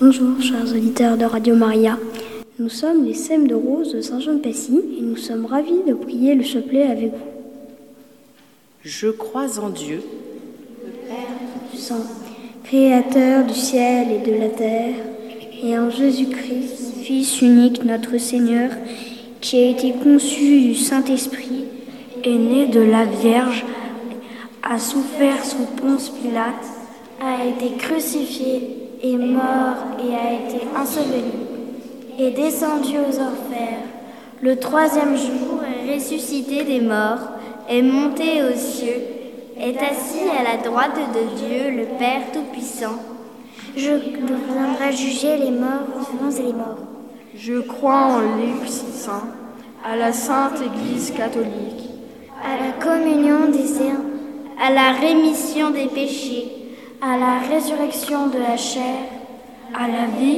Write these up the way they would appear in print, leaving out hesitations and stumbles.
Bonjour, chers auditeurs de Radio Maria. Nous sommes les Sèmes de Rose de Saint-Jean-de-Passy et nous sommes ravis de prier le chapelet avec vous. Je crois en Dieu, le Père Tout-Puissant, Créateur du ciel et de la terre, et en Jésus-Christ, Fils unique, notre Seigneur, qui a été conçu du Saint-Esprit, est né de la Vierge, a souffert sous Ponce Pilate, a été crucifié, est mort et a été enseveli, est descendu aux enfers. Le troisième jour est ressuscité des morts, est monté aux cieux, est assis à la droite de Dieu, le Père Tout-Puissant. Je viendrai juger les morts, les vivants et les morts. Je crois en l'Esprit Saint, à la Sainte Église catholique, à la communion des saints, à la rémission des péchés, à la résurrection de la chair, à la vie.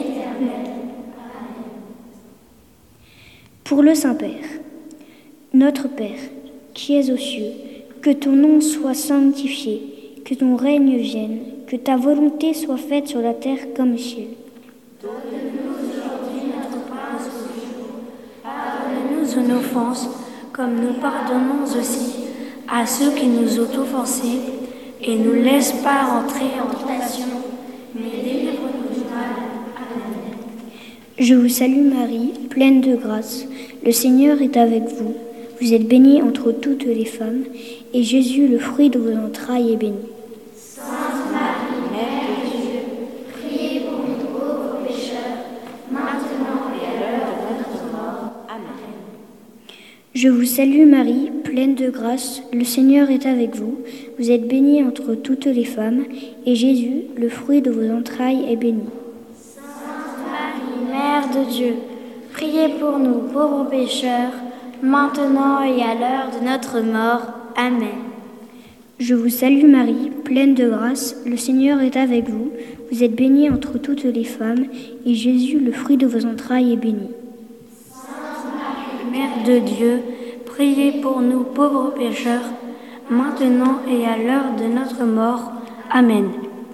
Pour le Saint-Père, notre Père, qui es aux cieux, que ton nom soit sanctifié, que ton règne vienne, que ta volonté soit faite sur la terre comme au ciel. Donne-nous aujourd'hui notre pain de ce jour. Pardonne-nous nos offenses, comme nous pardonnons aussi à ceux qui nous ont offensés, et ne nous laisse pas entrer en tentation, mais délivre-nous du mal. Amen. Je vous salue Marie, pleine de grâce. Le Seigneur est avec vous. Vous êtes bénie entre toutes les femmes, et Jésus, le fruit de vos entrailles, est béni. Sainte Marie, Mère de Dieu, priez pour nous pauvres pécheurs, maintenant et à l'heure de notre mort. Amen. Je vous salue Marie, pleine de grâce, le Seigneur est avec vous. Vous êtes bénie entre toutes les femmes, et Jésus, le fruit de vos entrailles, est béni. Sainte Marie, Mère de Dieu, priez pour nous pauvres pécheurs, maintenant et à l'heure de notre mort. Amen. Je vous salue Marie, pleine de grâce, le Seigneur est avec vous. Vous êtes bénie entre toutes les femmes, et Jésus, le fruit de vos entrailles, est béni. Mère de Dieu, priez pour nous pauvres pécheurs, maintenant et à l'heure de notre mort. Amen.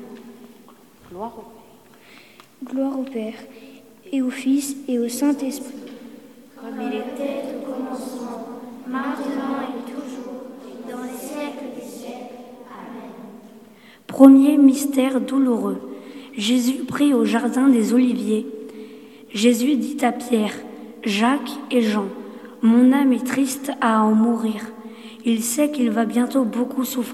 Gloire au Père, et au Fils, et au Saint-Esprit. Comme il était au commencement, maintenant et toujours, et dans les siècles des siècles. Amen. Premier mystère douloureux. Jésus prie au jardin des Oliviers. Jésus dit à Pierre, Jacques et Jean, « Mon âme est triste à en mourir. Il sait qu'il va bientôt beaucoup souffrir. »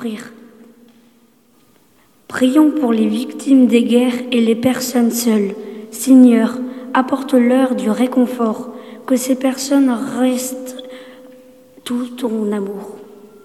Prions pour les victimes des guerres et les personnes seules. Seigneur, apporte-leur du réconfort, que ces personnes restent tout ton amour.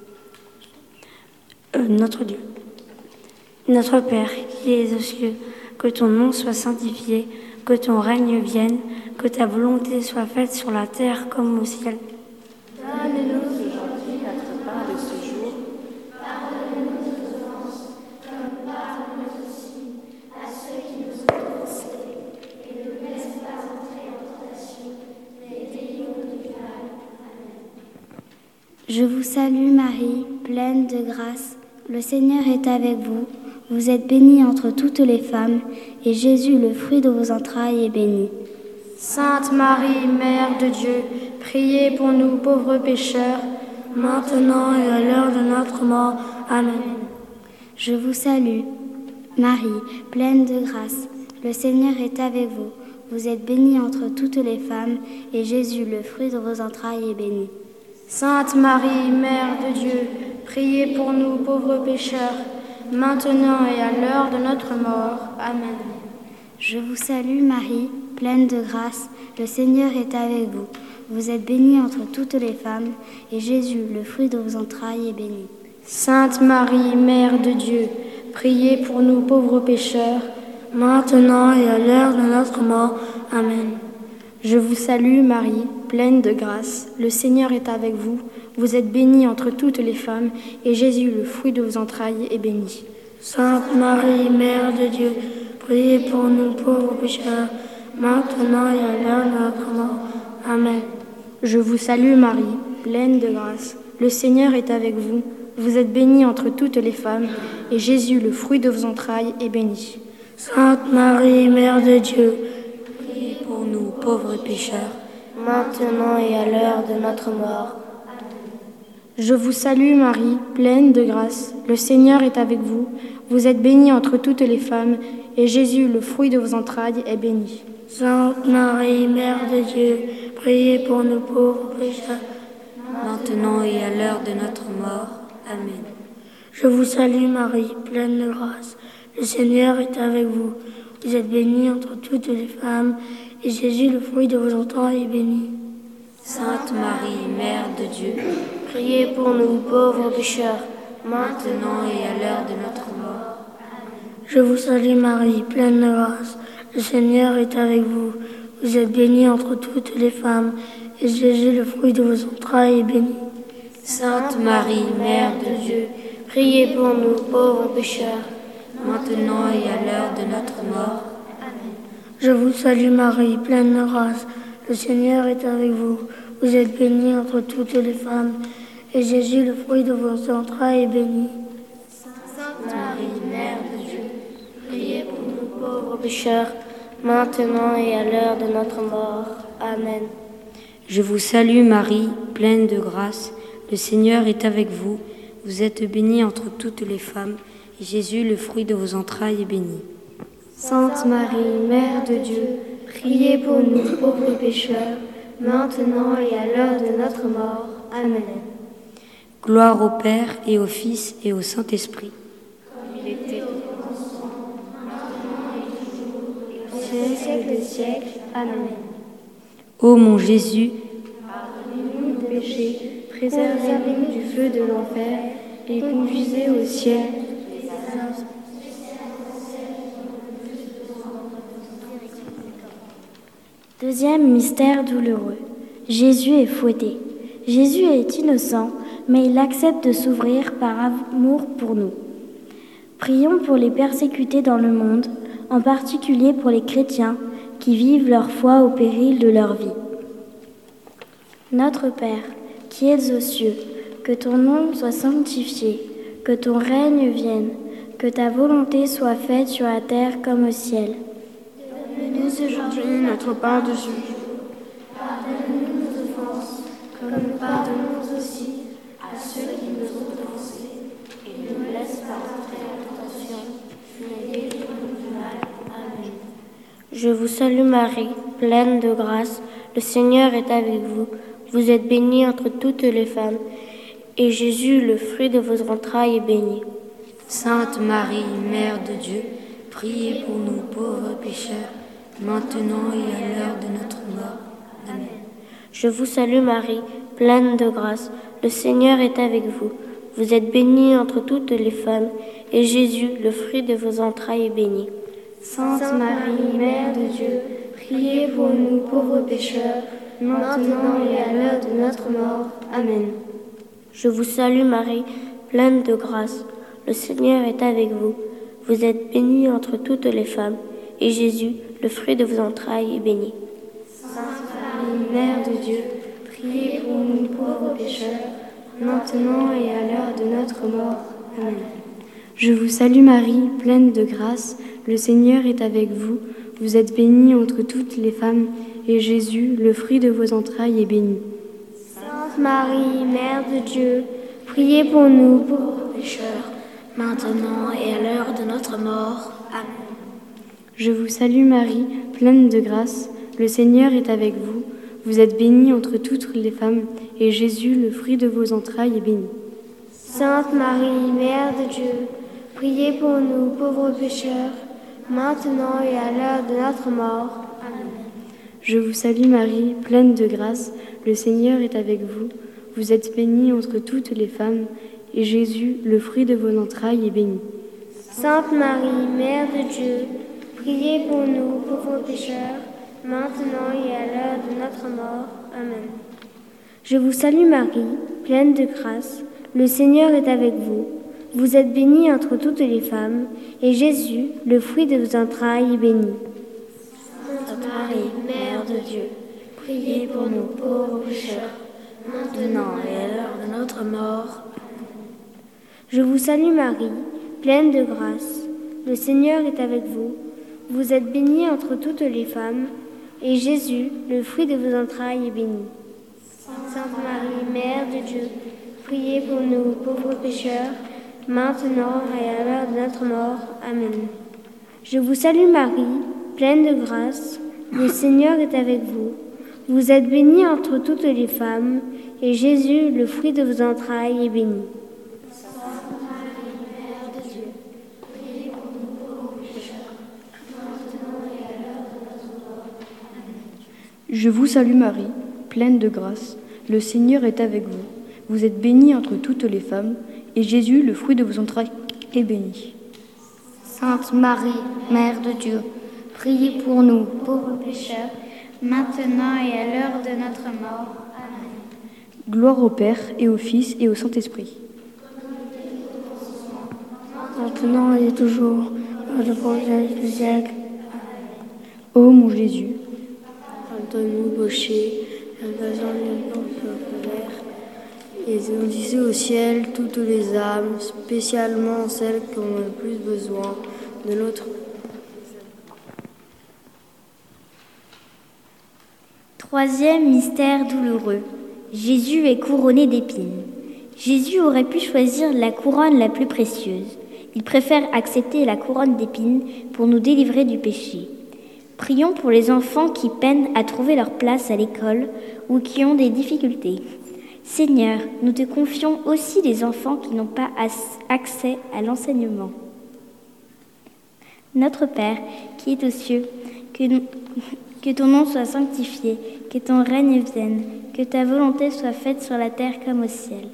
Notre Dieu, notre Père qui es aux cieux, que ton nom soit sanctifié, que ton règne vienne, que ta volonté soit faite sur la terre comme au ciel. Donne-nous aujourd'hui notre pain de ce jour. Pardonne-nous nos offenses, comme nous pardonnons aussi à ceux qui nous ont offensés, et ne nous laisse pas entrer en tentation, mais délivre-nous du mal. Amen. Je vous salue Marie, pleine de grâce. Le Seigneur est avec vous. Vous êtes bénie entre toutes les femmes, et Jésus, le fruit de vos entrailles, est béni. Sainte Marie, Mère de Dieu, priez pour nous pauvres pécheurs, maintenant et à l'heure de notre mort. Amen. Je vous salue, Marie, pleine de grâce. Le Seigneur est avec vous. Vous êtes bénie entre toutes les femmes, et Jésus, le fruit de vos entrailles, est béni. Sainte Marie, Mère de Dieu, priez pour nous pauvres pécheurs, maintenant et à l'heure de notre mort. Amen. Je vous salue Marie, pleine de grâce, le Seigneur est avec vous. Vous êtes bénie entre toutes les femmes, et Jésus, le fruit de vos entrailles, est béni. Sainte Marie, Mère de Dieu, priez pour nous pauvres pécheurs, maintenant et à l'heure de notre mort. Amen. Je vous salue Marie, pleine de grâce, le Seigneur est avec vous. Vous êtes bénie entre toutes les femmes, et Jésus, le fruit de vos entrailles, est béni. Sainte Marie, Mère de Dieu, priez pour nous pauvres pécheurs, maintenant et à l'heure de notre mort. Amen. Je vous salue Marie, pleine de grâce, le Seigneur est avec vous. Vous êtes bénie entre toutes les femmes, et Jésus, le fruit de vos entrailles, est béni. Sainte Marie, Mère de Dieu, priez pour nous pauvres pécheurs, maintenant et à l'heure de notre mort. Je vous salue Marie, pleine de grâce. Le Seigneur est avec vous. Vous êtes bénie entre toutes les femmes, et Jésus, le fruit de vos entrailles, est béni. Sainte Marie, Mère de Dieu, priez pour nous pauvres pécheurs, Maintenant et à l'heure de notre mort. Amen. Je vous salue Marie, pleine de grâce. Le Seigneur est avec vous. Vous êtes bénie entre toutes les femmes, et Jésus, le fruit de vos entrailles, est béni. Sainte Marie, Mère de Dieu, priez pour nous pauvres pécheurs, maintenant et à l'heure de notre mort. Je vous salue Marie, pleine de grâce. Le Seigneur est avec vous. Vous êtes bénie entre toutes les femmes, et Jésus, le fruit de vos entrailles, est béni. Sainte Marie, Mère de Dieu, priez pour nous pauvres pécheurs, maintenant et à l'heure de notre mort. Je vous salue Marie, pleine de grâce. Le Seigneur est avec vous. Vous êtes bénie entre toutes les femmes, et Jésus, le fruit de vos entrailles, est béni. Sainte Marie, Mère de Dieu, priez pour nous pauvres pécheurs, maintenant et à l'heure de notre mort. Amen. Je vous salue Marie, pleine de grâce. Le Seigneur est avec vous. Vous êtes bénie entre toutes les femmes, et Jésus, le fruit de vos entrailles, est béni. Sainte Marie, Mère de Dieu, priez pour nous pauvres pécheurs, maintenant et à l'heure de notre mort. Amen. Gloire au Père et au Fils et au Saint-Esprit. Au siècle des siècles. Amen. Ô mon Jésus, Pardonnez-nous nos péchés, préservez-nous du feu de l'enfer et conduisez au ciel. Deuxième mystère douloureux. Jésus est fouetté. Jésus est innocent, mais il accepte de s'ouvrir par amour pour nous. Prions pour les persécutés dans le monde, en particulier pour les chrétiens qui vivent leur foi au péril de leur vie. Notre Père, qui es aux cieux, que ton nom soit sanctifié, que ton règne vienne, que ta volonté soit faite sur la terre comme au ciel. Donne-nous aujourd'hui notre pain de ce jour. Pardonne-nous nos offenses, comme nous pardonnons aussi à ceux qui nous ont offensés, et ne nous laisse pas entrer en tentation, mais délivre-nous du mal. Amen. Je vous salue Marie, pleine de grâce. Le Seigneur est avec vous. Vous êtes bénie entre toutes les femmes, et Jésus, le fruit de vos entrailles, est béni. Sainte Marie, Mère de Dieu, priez pour nous pauvres pécheurs, maintenant et à l'heure de notre mort. Amen. Je vous salue Marie, pleine de grâce. Le Seigneur est avec vous. Vous êtes bénie entre toutes les femmes, et Jésus, le fruit de vos entrailles, est béni. Sainte Marie, Mère de Dieu, priez pour nous pauvres pécheurs, maintenant et à l'heure de notre mort. Amen. Je vous salue Marie, pleine de grâce. Le Seigneur est avec vous. Vous êtes bénie entre toutes les femmes, et Jésus, le fruit de vos entrailles, est béni. Sainte Marie, Mère de Dieu, priez pour nous pauvres pécheurs, maintenant et à l'heure de notre mort. Amen. Je vous salue Marie, pleine de grâce, le Seigneur est avec vous. Vous êtes bénie entre toutes les femmes, et Jésus, le fruit de vos entrailles, est béni. Sainte Marie, Mère de Dieu, priez pour nous pauvres pécheurs, maintenant et à l'heure de notre mort. Amen. Je vous salue Marie, pleine de grâce, le Seigneur est avec vous. Vous êtes bénie entre toutes les femmes, et Jésus, le fruit de vos entrailles, est béni. Sainte Marie, Mère de Dieu, priez pour nous pauvres pécheurs, maintenant et à l'heure de notre mort. Amen. Je vous salue Marie, pleine de grâce, le Seigneur est avec vous. Vous êtes bénie entre toutes les femmes, et Jésus, le fruit de vos entrailles, est béni. Sainte Marie, Mère de Dieu, priez pour nous pauvres pécheurs, maintenant et à l'heure de notre mort. Amen. Je vous salue Marie, pleine de grâce, le Seigneur est avec vous. Vous êtes bénie entre toutes les femmes, et Jésus, le fruit de vos entrailles, est béni. Sainte Marie, Mère de Dieu, priez pour nous pauvres pécheurs, maintenant et à l'heure de notre mort. Je vous salue Marie, pleine de grâce. Le Seigneur est avec vous. vous êtes bénie entre toutes les femmes, et Jésus, le fruit de vos entrailles, est béni. Sainte Marie, Mère de Dieu, priez pour nous pauvres pécheurs, maintenant et à l'heure de notre mort. Amen. Je vous salue Marie, pleine de grâce, le Seigneur est avec vous. Vous êtes bénie entre toutes les femmes, et Jésus, le fruit de vos entrailles, est béni. Sainte Marie, Mère de Dieu, priez pour nous pauvres pécheurs, maintenant et à l'heure de notre mort. Amen. Je vous salue Marie, pleine de grâce, le Seigneur est avec vous. Vous êtes bénie entre toutes les femmes, et Jésus, le fruit de vos entrailles, est béni. Sainte Marie, Mère de Dieu, priez pour nous pauvres pécheurs, maintenant et à l'heure de notre mort. Amen. Gloire au Père, et au Fils, et au Saint-Esprit. Maintenant et toujours, à la prochaine du siècle. Ô mon Jésus, Pardonne-nous nos péchés, la colère, et nourrissez au ciel toutes les âmes, spécialement celles qui ont le plus besoin de notre. Troisième mystère douloureux. Jésus est couronné d'épines. Jésus aurait pu choisir la couronne la plus précieuse. Il préfère accepter la couronne d'épines pour nous délivrer du péché. Prions pour les enfants qui peinent à trouver leur place à l'école ou qui ont des difficultés. Seigneur, nous te confions aussi les enfants qui n'ont pas accès à l'enseignement. Notre Père, qui es aux cieux, que ton nom soit sanctifié, que ton règne vienne, que ta volonté soit faite sur la terre comme au ciel.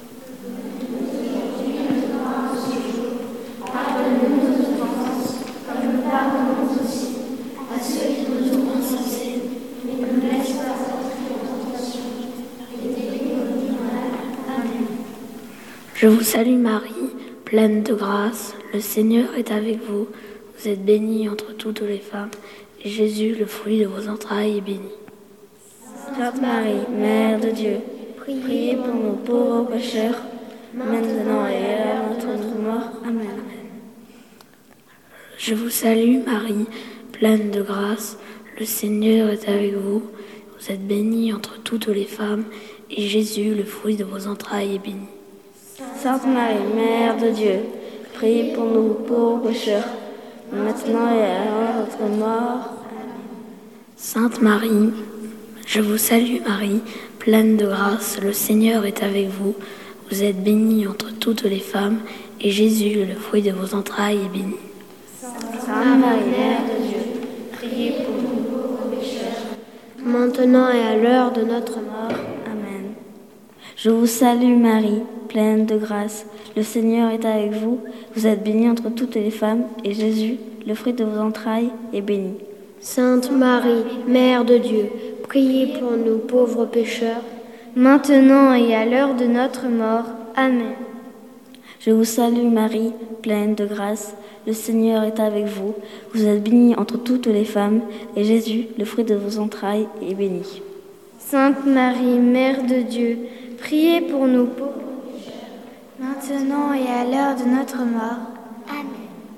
Pardonne-nous nos offenses, comme nous pardonnons aussi à ceux qui nous ont offensés, et ne nous laisse pas entrer en tentation, et délivre-nous du mal. Amen. Je vous salue Marie, pleine de grâce, le Seigneur est avec vous. Vous êtes bénie entre toutes les femmes, et Jésus, le fruit de vos entrailles, est béni. Sainte Marie, Mère de Dieu, priez pour nous pauvres pécheurs, maintenant et à l'heure de notre mort. Amen. Je vous salue Marie, pleine de grâce, le Seigneur est avec vous. Vous êtes bénie entre toutes les femmes, et Jésus, le fruit de vos entrailles, est béni. Sainte Marie, Mère de Dieu, priez pour nous pauvres pécheurs, maintenant et à l'heure de notre mort. Sainte Marie, je vous salue Marie, pleine de grâce, le Seigneur est avec vous. Vous êtes bénie entre toutes les femmes, et Jésus, le fruit de vos entrailles, est béni. Sainte Marie, Mère de Dieu, priez pour nous pauvres pécheurs, Maintenant et à l'heure de notre mort. Amen. Je vous salue Marie, pleine de grâce, le Seigneur est avec vous. Vous êtes bénie entre toutes les femmes, et Jésus, le fruit de vos entrailles, est béni. Sainte Marie, Mère de Dieu, priez pour nous pauvres pécheurs, maintenant et à l'heure de notre mort. Amen. Je vous salue Marie, pleine de grâce, le Seigneur est avec vous. Vous êtes bénie entre toutes les femmes, et Jésus, le fruit de vos entrailles, est béni. Sainte Marie, Mère de Dieu, priez pour nous pauvres pécheurs, Maintenant et à l'heure de notre mort. Amen.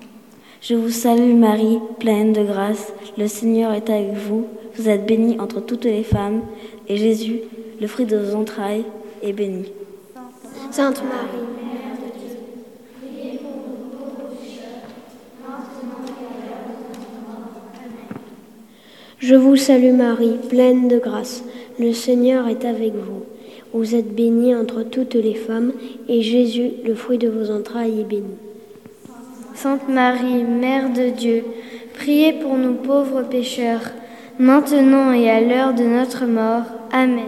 Je vous salue Marie, pleine de grâce, le Seigneur est avec vous. Vous êtes bénie entre toutes les femmes, et Jésus, le fruit de vos entrailles, est béni. Sainte Marie, Mère de Dieu, priez pour nous pauvres pécheurs, maintenant et à l'heure de notre mort. Amen. Je vous salue Marie, pleine de grâce, le Seigneur est avec vous. Vous êtes bénie entre toutes les femmes, et Jésus, le fruit de vos entrailles, est béni. Sainte Marie, Mère de Dieu, priez pour nous pauvres pécheurs, maintenant et à l'heure de notre mort. Amen.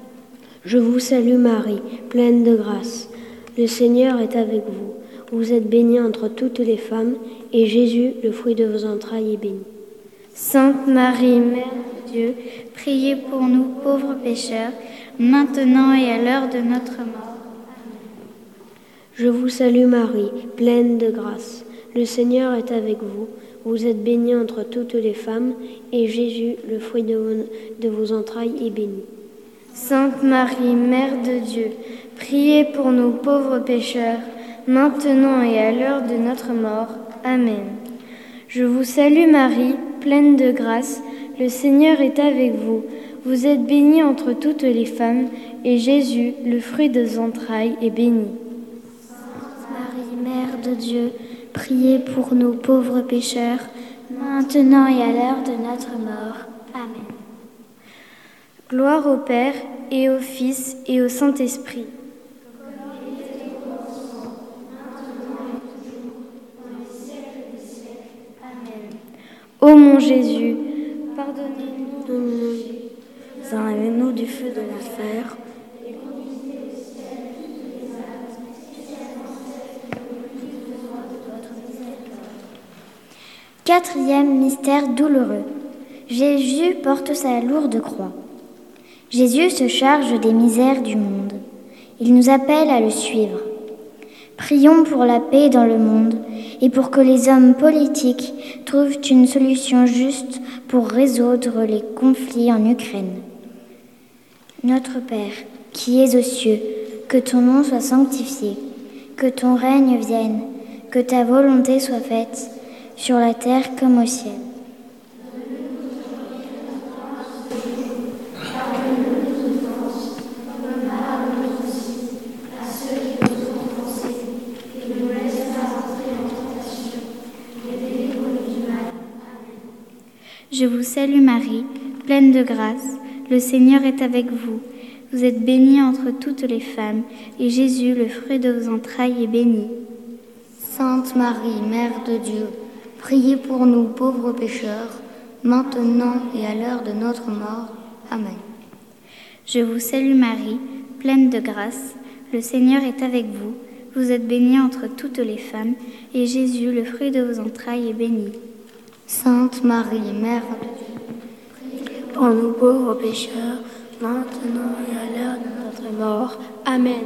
Je vous salue Marie, pleine de grâce, le Seigneur est avec vous. Vous êtes bénie entre toutes les femmes, et Jésus, le fruit de vos entrailles, est béni. Sainte Marie, Mère de Dieu, Priez pour nous pauvres pécheurs, maintenant et à l'heure de notre mort. Je vous salue Marie, pleine de grâce, le Seigneur est avec vous. Vous êtes bénie entre toutes les femmes, et Jésus, le fruit de vos entrailles, est béni. Sainte Marie, Mère de Dieu, priez pour nous pauvres pécheurs, maintenant et à l'heure de notre mort. Amen. Je vous salue Marie, pleine de grâce, le Seigneur est avec vous. Vous êtes bénie entre toutes les femmes, et Jésus, le fruit de vos entrailles, est béni. Marie, Mère de Dieu, priez pour nous pauvres pécheurs, maintenant et à l'heure de notre mort. Amen. Gloire au Père, et au Fils, et au Saint-Esprit. Ô mon Jésus, pardonnez-nous de nos péchés, enlève-nous du feu de l'enfer. Quatrième mystère douloureux. Jésus porte sa lourde croix. Jésus se charge des misères du monde. Il nous appelle à le suivre. Prions pour la paix dans le monde et pour que les hommes politiques trouvent une solution juste pour résoudre les conflits en Ukraine. Notre Père, qui es aux cieux, que ton nom soit sanctifié, que ton règne vienne, que ta volonté soit faite, sur la terre comme au ciel. Je vous salue Marie, pleine de grâce, le Seigneur est avec vous. Vous êtes bénie entre toutes les femmes, et Jésus, le fruit de vos entrailles, est béni. Sainte Marie, Mère de Dieu, priez pour nous pauvres pécheurs, maintenant et à l'heure de notre mort. Amen. Je vous salue Marie, pleine de grâce, le Seigneur est avec vous. Vous êtes bénie entre toutes les femmes, et Jésus, le fruit de vos entrailles, est béni. Sainte Marie, Mère de Dieu, priez pour nous pauvres pécheurs, maintenant et à l'heure de notre mort. Amen.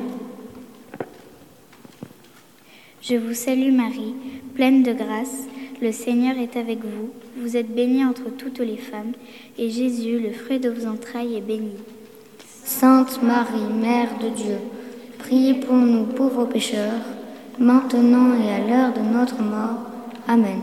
Je vous salue Marie, pleine de grâce, le Seigneur est avec vous. Vous êtes bénie entre toutes les femmes, et Jésus, le fruit de vos entrailles, est béni. Sainte Marie, Mère de Dieu, priez pour nous pauvres pécheurs, maintenant et à l'heure de notre mort. Amen.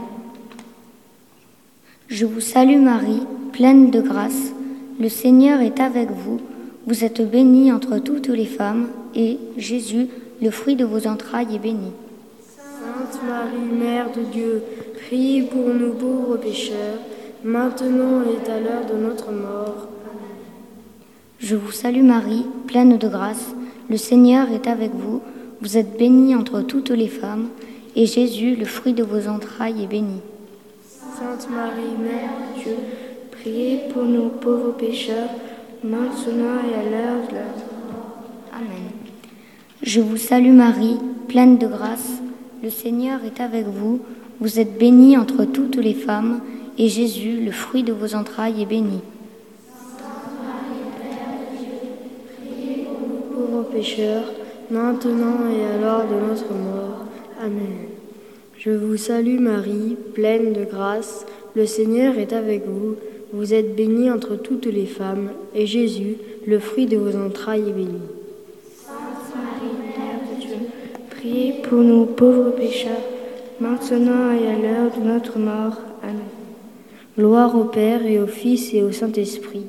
Je vous salue Marie, pleine de grâce, le Seigneur est avec vous. Vous êtes bénie entre toutes les femmes, et Jésus, le fruit de vos entrailles, est béni. Sainte Marie, Mère de Dieu, priez pour nous pauvres pécheurs, maintenant et à l'heure de notre mort. Je vous salue Marie, pleine de grâce, le Seigneur est avec vous. Vous êtes bénie entre toutes les femmes, et Jésus, le fruit de vos entrailles, est béni. Sainte Marie, Mère de Dieu, priez pour nous pauvres pécheurs, maintenant et à l'heure de notre mort. Amen. Je vous salue Marie, pleine de grâce, le Seigneur est avec vous. Vous êtes bénie entre toutes les femmes, et Jésus, le fruit de vos entrailles, est béni. Sainte Marie, Mère de Dieu, priez pour nous pauvres pécheurs, maintenant et à l'heure de notre mort. Amen. Je vous salue Marie, pleine de grâce, le Seigneur est avec vous. Vous êtes bénie entre toutes les femmes, et Jésus, le fruit de vos entrailles, est béni. Sainte Marie, Mère de Dieu, priez pour nous pauvres pécheurs, maintenant et à l'heure de notre mort. Amen. Gloire au Père et au Fils et au Saint-Esprit.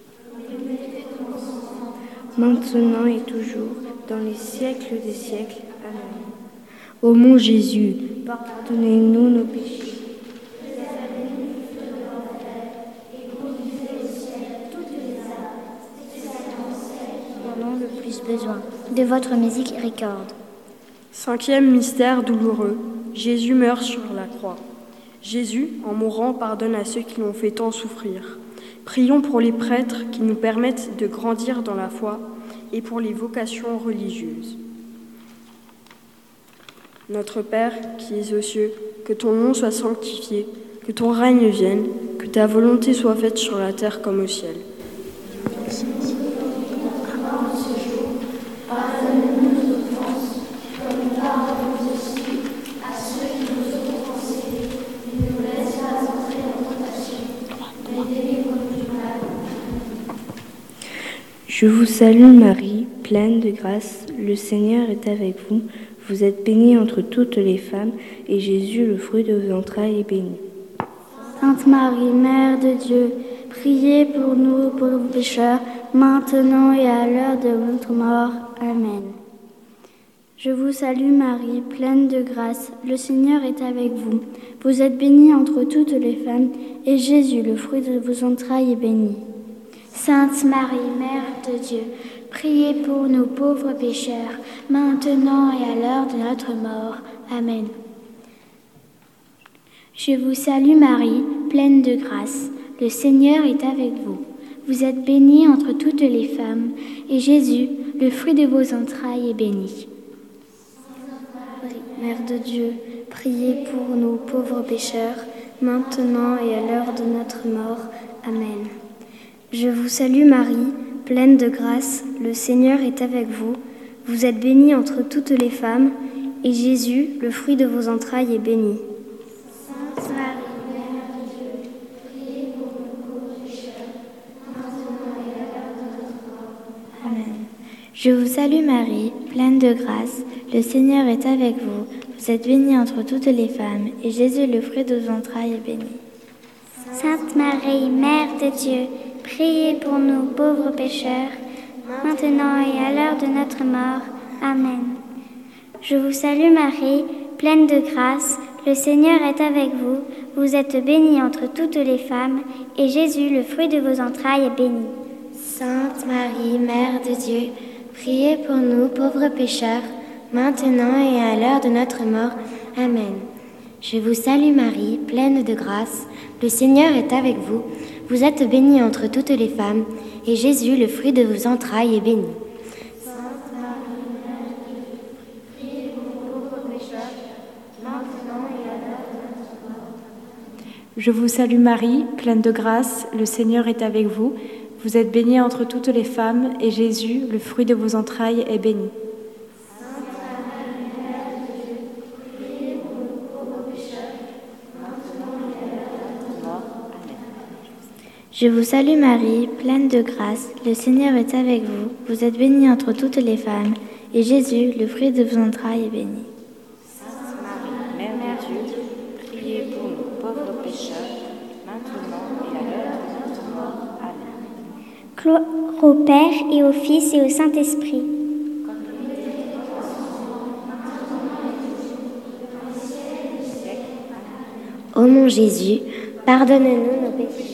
Maintenant et toujours, dans les siècles des siècles. Amen. Ô mon Jésus, pardonnez-nous nos péchés. Le plus besoin de votre miséricorde. Cinquième mystère douloureux. Jésus meurt sur la croix. Jésus, en mourant, pardonne à ceux qui l'ont fait tant souffrir. Prions pour les prêtres qui nous permettent de grandir dans la foi et pour les vocations religieuses. Notre Père, qui es aux cieux, que ton nom soit sanctifié, que ton règne vienne, que ta volonté soit faite sur la terre comme au ciel. Je vous salue Marie, pleine de grâce, le Seigneur est avec vous. Vous êtes bénie entre toutes les femmes, et Jésus, le fruit de vos entrailles, est béni. Sainte Marie, Mère de Dieu, priez pour nous pauvres pécheurs, maintenant et à l'heure de notre mort. Amen. Je vous salue Marie, pleine de grâce, le Seigneur est avec vous. Vous êtes bénie entre toutes les femmes, et Jésus, le fruit de vos entrailles, est béni. Sainte Marie, Mère de Dieu, priez pour nous pauvres pécheurs, maintenant et à l'heure de notre mort. Amen. Je vous salue Marie, pleine de grâce, le Seigneur est avec vous. Vous êtes bénie entre toutes les femmes, et Jésus, le fruit de vos entrailles, est béni. Mère de Dieu, priez pour nous pauvres pécheurs, maintenant et à l'heure de notre mort. Amen. Je vous salue Marie, pleine de grâce, le Seigneur est avec vous. Vous êtes bénie entre toutes les femmes, et Jésus, le fruit de vos entrailles, est béni. Sainte Marie, Mère de Dieu, priez pour nous pauvres pécheurs, maintenant et à l'heure de notre mort. Amen. Je vous salue Marie, pleine de grâce, le Seigneur est avec vous. Vous êtes bénie entre toutes les femmes, et Jésus, le fruit de vos entrailles, est béni. Sainte Marie, Mère de Dieu, priez pour nous pauvres pécheurs, maintenant et à l'heure de notre mort. Amen. Je vous salue Marie, pleine de grâce, le Seigneur est avec vous. Vous êtes bénie entre toutes les femmes, et Jésus, le fruit de vos entrailles, est béni. Sainte Marie, Mère de Dieu, priez pour nous pauvres pécheurs, maintenant et à l'heure de notre mort. Amen. Je vous salue Marie, pleine de grâce, le Seigneur est avec vous. Vous êtes bénie entre toutes les femmes, et Jésus, le fruit de vos entrailles, est béni. Sainte Marie, Mère de Dieu, priez pour nous pauvres pécheurs, maintenant et à l'heure de notre mort. Je vous salue Marie, pleine de grâce, le Seigneur est avec vous. Vous êtes bénie entre toutes les femmes, et Jésus, le fruit de vos entrailles, est béni. Je vous salue Marie, pleine de grâce, le Seigneur est avec vous. Vous êtes bénie entre toutes les femmes, et Jésus, le fruit de vos entrailles, est béni. Sainte Marie, Mère de Dieu, priez pour nous pauvres pécheurs, maintenant et à l'heure de notre mort. Amen. Gloire au Père et au Fils et au Saint-Esprit. Ô mon Jésus, pardonne-nous nos péchés.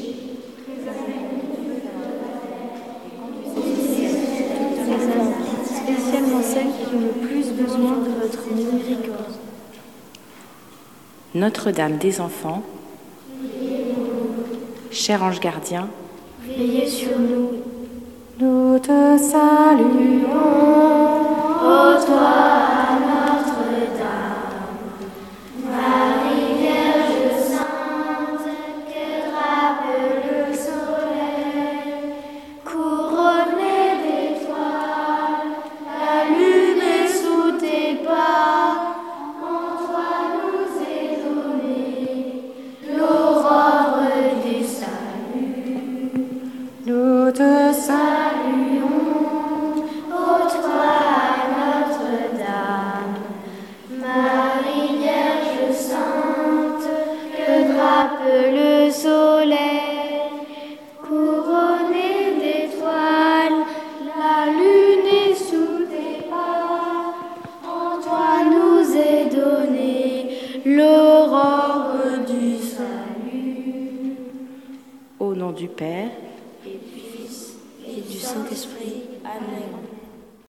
Spécialement celles qui ont le plus besoin de votre miséricorde. Notre-Dame des enfants, cher ange gardien, Veillez sur nous. nous te saluons, Ô toi, Notre-Dame, Marie Vierge Sainte, que drape le soleil, couronnée d'étoiles, la lune est sous tes pas, en toi nous est donnée l'aurore du salut. nous te saluons. Ô toi, Notre-Dame, Marie Vierge Sainte, que drape le soleil, couronnée d'étoiles, la lune est sous tes pas, en toi nous est donnée l'aurore du salut. Au nom du Père Et du Saint-Esprit. Amen.